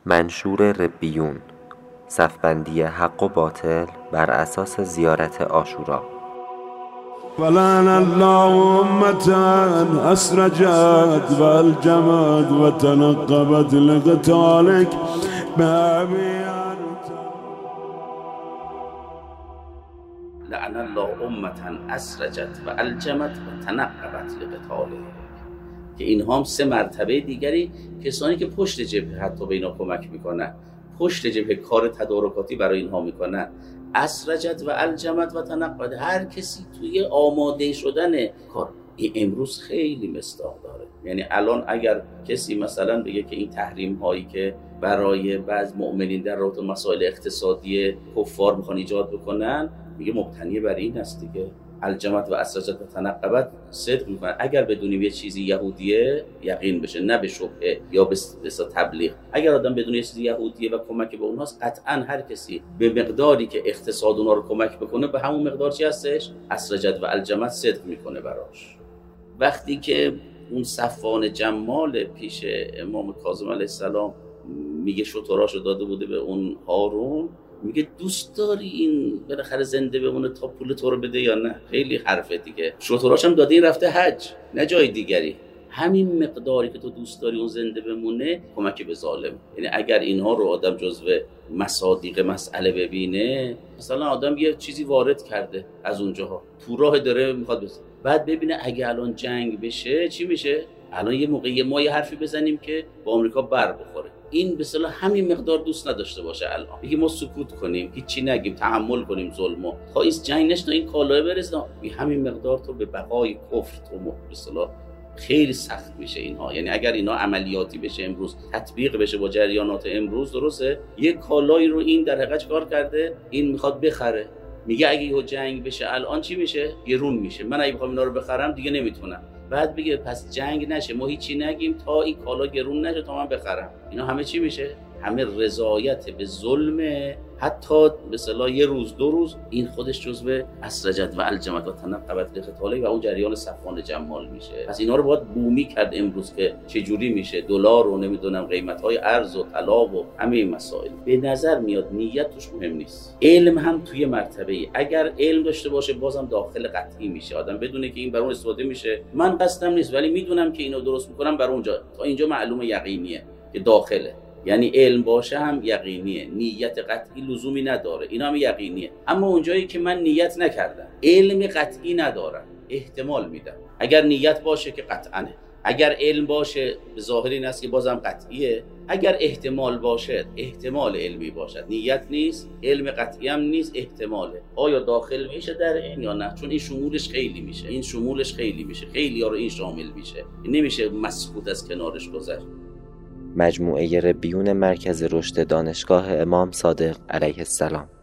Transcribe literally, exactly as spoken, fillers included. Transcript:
منشور ربیون، صفبندی حق و باطل بر اساس زیارت عاشورا. ولعن الله أمة أسرجت والجمت وتنقبت لقتالك بأبيان. لعن الله أمة أسرجت والجمت وتنقبت لقتالك، که اینها هم سه مرتبه دیگری کسانی که پشت جبهه حتی به اینا کمک میکنن، پشت جبهه کار تدارکاتی برای اینها میکنن. اسرجت و الجمت و تنقبت، هر کسی توی آماده شدن کار. این امروز خیلی مصداق داره. یعنی الان اگر کسی مثلا بگه که این تحریم هایی که برای بعض مؤمنین در رابطه مسائل اقتصادی کفار میخوان ایجاد بکنن، میگه مبتنی بر این است دیگه. الجمت و اسرجت و تنقبت صدق میکنن. اگر بدونیم یه چیزی یهودیه یقین بشه، نه به شبهه یا به تبلیغ. اگر آدم بدونه یه چیزی یهودیه و کمک به اونهاست، قطعا هر کسی به مقداری که اقتصاد اونها رو کمک بکنه به همون مقدار چی هستش؟ اسرجت و الجمت صدق میکنه براش. وقتی که اون صفوان جمال پیش امام کاظم علیه السلام میگه شتراشو داده بوده به اون هارون، میگه دوست داری این بالاخره زنده بمونه تا پول تو رو بده یا نه؟ خیلی حرفه دیگه. شتراش هم داده، این رفته حج، نه جای دیگری. همین مقداری که تو دوست داری اون زنده بمونه کمک به ظالم. یعنی اگر اینها رو آدم جزو مصادیق مسئله ببینه، مثلا آدم یه چیزی وارد کرده از اونجاها، تو راه داره میخواد بس، بعد ببینه اگه الان جنگ بشه چی میشه؟ الان یه موقعی ما یه حرفی بزنیم که با آمریکا بر بخوره، این به اصطلاح همین مقدار دوست نداشته باشه. الان میگه ما سکوت کنیم، هیچی نگیم، تحمل کنیم ظلمو تا این جنگ نشه، این کالاه برسه، همین مقدار تو به بقای کفر تو به اصطلاح خیلی سخت میشه اینها. یعنی اگر اینا عملیاتی بشه امروز، تطبیق بشه با جریانات امروز، درسته یه کالایی رو این در حقیقت کار کرده، این میخواد بخره، میگه اگه یه جنگ بشه الان چی میشه؟ گرون میشه، من اگه بخوام اینا رو بخرم دیگه نمیتونم. بعد بگه پس جنگ نشه، ما هیچی نگیم تا این کالا گرون نشه تا من بخرم. اینا همه چی میشه؟ همه رضایت به ظلم، حتی به اصطلاح یه روز دو روز. این خودش جزو اسرجت و الجمت و تنقبت لقتاله و اون جریان صفوان جمال میشه. پس اینا رو باید بومی کرد امروز که چه جوری میشه دلار و نمیدونم قیمت‌های ارز و طلا و همه این مسائل. به نظر میاد نیت توش مهم نیست. علم هم توی مرتبه‌ای، اگر علم داشته باشه بازم داخل قطعی میشه، آدم بدونه که این برای اون استفاده میشه، من قصدم نیست ولی میدونم که اینو درست میکنم برای اونجا، تا اینجا معلومه یقینیه که داخله. یعنی علم باشه هم یقینیه، نیت قطعی لزومی نداره، اینا هم یقینیه. اما اونجایی که من نیت نکردم، علم قطعی ندارم، احتمال میدم. اگر نیت باشه که قطعاًه، اگر علم باشه به ظاهر این است که بازم قطعیه. اگر احتمال باشه، احتمال علمی باشد، نیت نیست، علم قطعی هم نیست، احتماله. آیا داخل میشه در این یا نه؟ چون این شمولش خیلی میشه، این شمولش خیلی میشه، خیلی ها رو این شامل میشه، نمیشه مسکوت از کنارش گذشت. مجموعه ربیون مرکز رشد دانشگاه امام صادق علیه السلام.